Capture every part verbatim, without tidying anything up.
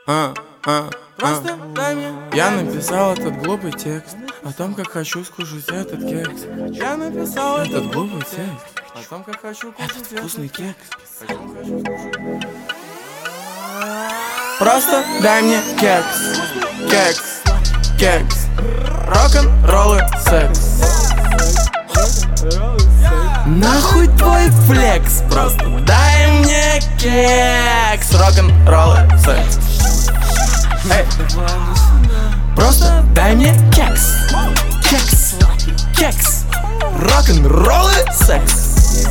А, а, Просто а. дай мне. Я написал этот глупый текст о том, как хочу скушать этот кекс. Я написал Этот глупый текст о том, как хочу кушать этот вкусный кекс. Просто Дай мне кекс, кекс, кекс, рок-н-роллы, секс. Нахуй твой флекс, просто дай мне кекс, рок-н-роллы, секс. Эй. Просто дай мне кекс, кекс, кекс, рок-н-роллы, секс.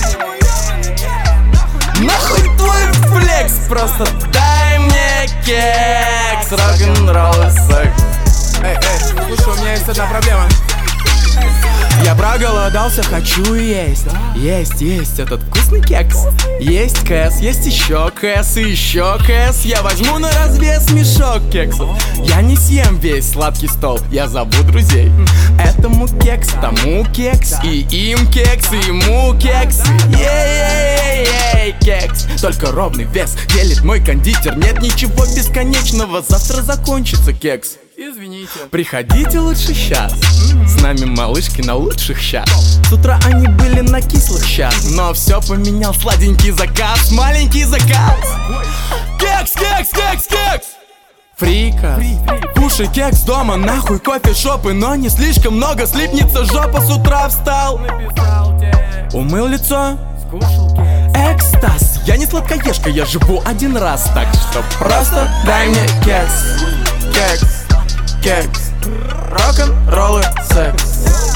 Нахуй твой флекс, просто дай мне кекс, рок-н-роллы, секс. Эй, эй, слушай, у меня есть одна проблема. Я проголодался, хочу есть. Есть, есть этот вкусный кекс. Есть кэс, есть еще кэс и еще кэс. Я возьму на развес мешок кексов. Я не съем весь сладкий стол, я зову друзей. Этому кекс, тому кекс, и им кекс, и ему кекс. Ей-ей-ей, кекс. Только ровный вес делит мой кондитер. Нет ничего бесконечного, завтра закончится кекс. Извините. Приходите лучше сейчас. С нами малышки на лучших щас. С утра они были на кислых щас, но все поменял сладенький заказ, маленький заказ. Кекс, кекс, кекс, кекс. Фрика, кушай кекс дома, нахуй кофе-шопы. Но не слишком много, слипнется жопа. С утра встал, Написал текст, умыл лицо. скушал кекс. Экстаз, я не сладкоежка, я живу один раз. Так что просто дай мне кекс, кекс, кекс, рок-н-роллы, секс.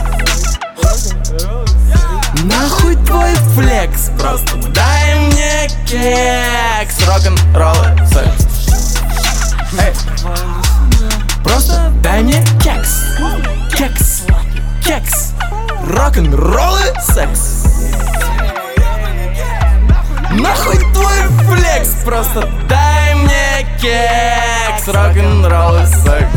Нахуй твой флекс, просто дай мне кекс, рок-н-роллы, секс. Эй. Просто дай мне кекс, кекс, кекс, рок-н-роллы, секс. Нахуй твой флекс, просто дай мне кекс, рок-н-роллы, секс.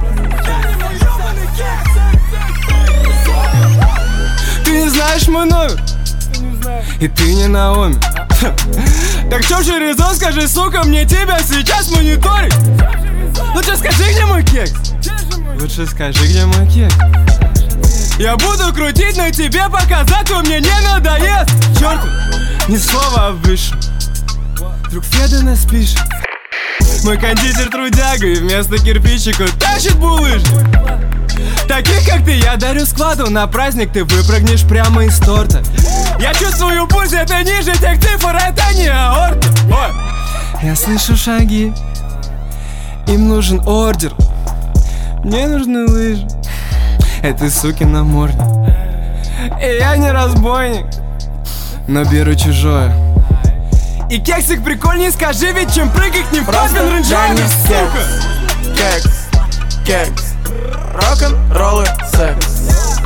Ты не знаешь мой номер, и ты не Наоми. Так в чем же резон, скажи, сука, мне тебя сейчас мониторить? Лучше скажи, где мой кекс. Лучше скажи, где мой кекс. Я буду крутить на тебе, пока зату мне не надоест. Черт, ни слова об высшем. Вдруг Феда нас пишет. Мой кондитер трудяга и вместо кирпичика тащит булыжник. Таких, как ты, я дарю складу. На праздник ты выпрыгнешь прямо из торта. Я чувствую пульс, это ниже тех цифр, это не аорта. Ой. Я слышу шаги. Им нужен ордер. Мне нужны лыжи. Этой суки намордник. И я не разбойник, но беру чужое. И кексик прикольней, скажи, ведь чем прыгать не в папин рейндж-ровер, сука. Кекс, кекс, рок-н-роллы, секс.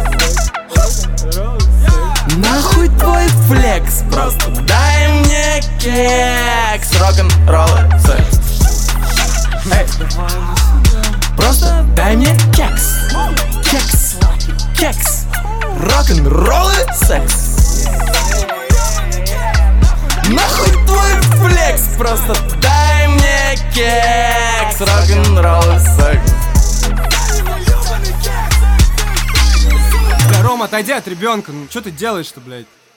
Нахуй твой флекс, просто дай мне кекс, рок-н-роллы, секс. Эй. Просто дай мне кекс, кекс, кекс, рок-н-роллы, секс. Нахуй твой флекс, просто дай мне кекс, рок-н-роллы, секс. Бля, Рома, отойди от ребенка, ну что ты делаешь-то, блядь?